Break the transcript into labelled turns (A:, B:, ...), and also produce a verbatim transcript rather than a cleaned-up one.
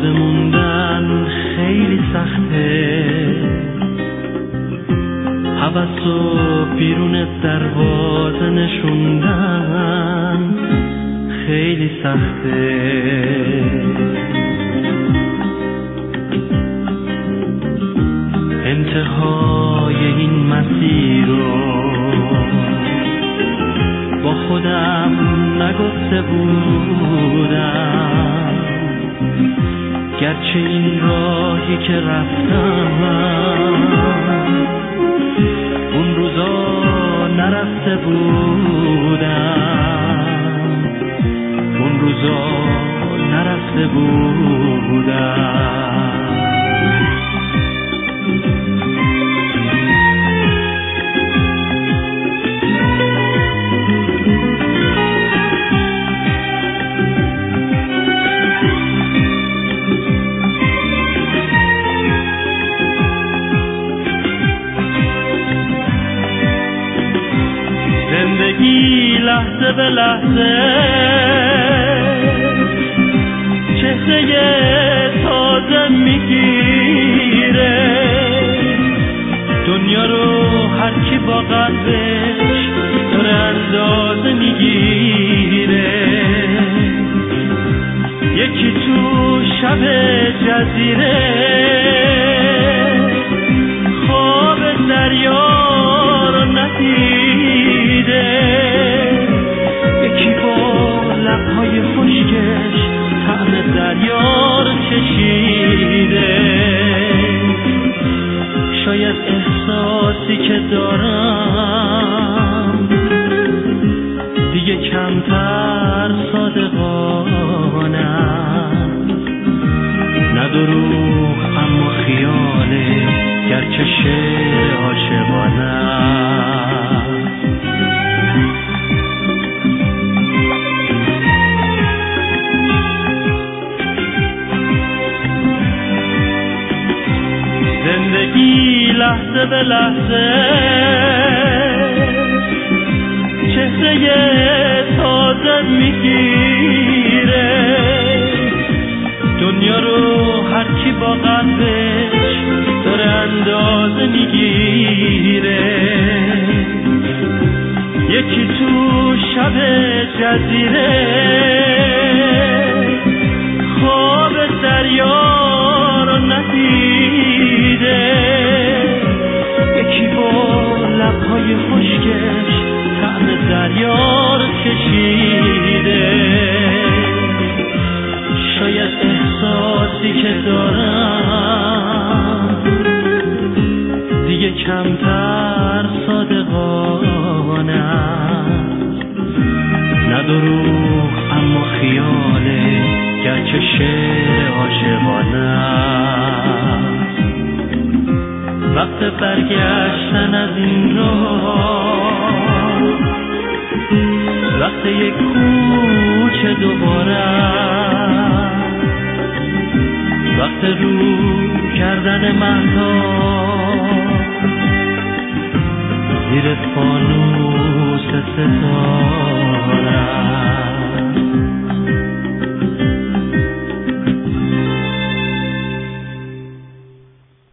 A: زنده موندن خیلی سخته، هوس و بیرون دروازه نشوندن خیلی سخته. انتهای این مسیر رو با خودم نگفته بودم، گرچه این راهی که رفتم اون روزا نرفته بودم، اون روزا نرفته بودم. زندگی لحظه به لحظه چهره تازه میگیره، دنیا رو هر کی با قلبش داره اندازه میگیره. یکی تو شب جزیره خواب دریا رو ندیده، یکی با لبهای خشکش طعم دریا رو چشیده. شاید احساسی که دارم دیگه کمتر صادقانه است، نه دروغ اما خیاله، گرچه شعر عاشقانه است. زندگی لحظه به لحظه چهره تازه میگیره، دنیا رو هر کی با قلبش داره اندازه میگیره. یکی تو شب جزیره خواب دریا رو ندیده، یکی با لبهای خشکش طعم دریا رو چشیده. شاید احساسی که دارم دیگه کمتر صادقانه است، نه دروغ اما خیاله، گرچه شعر عاشقانه است. وقت برگشتن از این راه، وقت یک کوچه دوباره، وقت رو کردن مهتاب زیر فانوس ستاره.